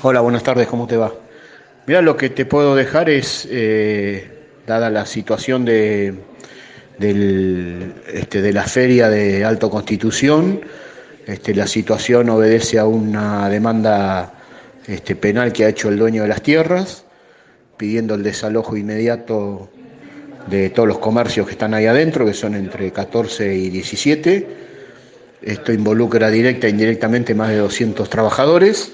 Hola, buenas tardes, ¿cómo te va? Mira, lo que te puedo dejar es, dada la situación de la feria de Alto Constitución, la situación obedece a una demanda penal que ha hecho el dueño de las tierras, pidiendo el desalojo inmediato de todos los comercios que están ahí adentro, que son entre 14 y 17. Esto involucra directa e indirectamente más de 200 trabajadores.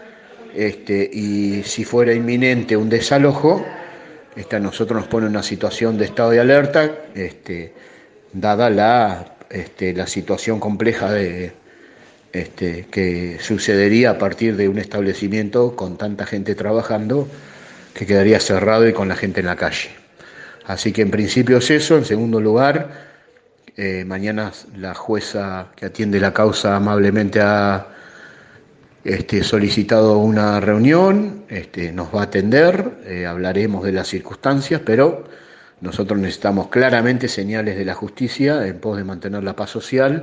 Y si fuera inminente un desalojo, a nosotros nos pone en una situación de estado de alerta, dada la situación compleja que sucedería a partir de un establecimiento con tanta gente trabajando que quedaría cerrado y con la gente en la calle. Así que en principio es eso. En segundo lugar, mañana la jueza que atiende la causa amablemente ha solicitado una reunión, nos va a atender, hablaremos de las circunstancias, pero nosotros necesitamos claramente señales de la justicia en pos de mantener la paz social,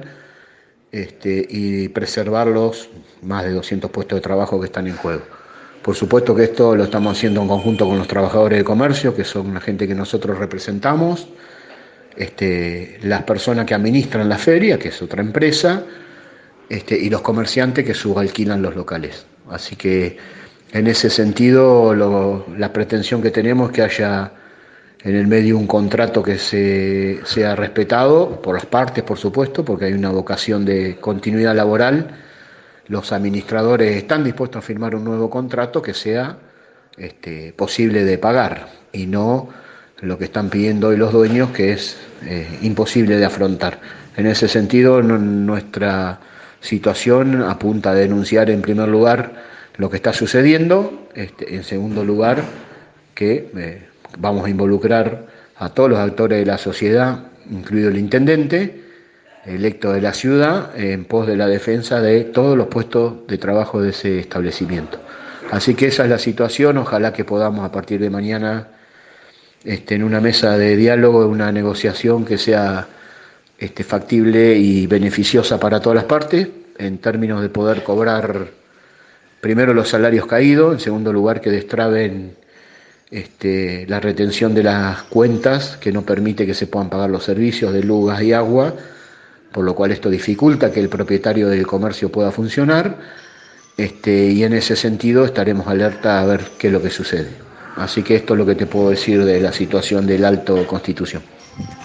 y preservar los más de 200 puestos de trabajo que están en juego. Por supuesto que esto lo estamos haciendo en conjunto con los trabajadores de comercio, que son la gente que nosotros representamos, las personas que administran la feria, que es otra empresa, y los comerciantes que subalquilan los locales. Así que en ese sentido la pretensión que tenemos es que haya en el medio un contrato que sea respetado por las partes, por supuesto, porque hay una vocación de continuidad laboral. Los administradores están dispuestos a firmar un nuevo contrato que sea posible de pagar y no lo que están pidiendo hoy los dueños, que es imposible de afrontar. En ese sentido, nuestra situación apunta a denunciar en primer lugar lo que está sucediendo, en segundo lugar que vamos a involucrar a todos los actores de la sociedad, incluido el intendente electo de la ciudad, en pos de la defensa de todos los puestos de trabajo de ese establecimiento. Así que esa es la situación. Ojalá que podamos a partir de mañana, en una mesa de diálogo, una negociación que sea factible y beneficiosa para todas las partes, en términos de poder cobrar primero los salarios caídos, en segundo lugar que destraben la retención de las cuentas, que no permite que se puedan pagar los servicios de luz, gas y agua, por lo cual esto dificulta que el propietario del comercio pueda funcionar, y en ese sentido estaremos alerta a ver qué es lo que sucede. Así que esto es lo que te puedo decir de la situación del Alto Constitución.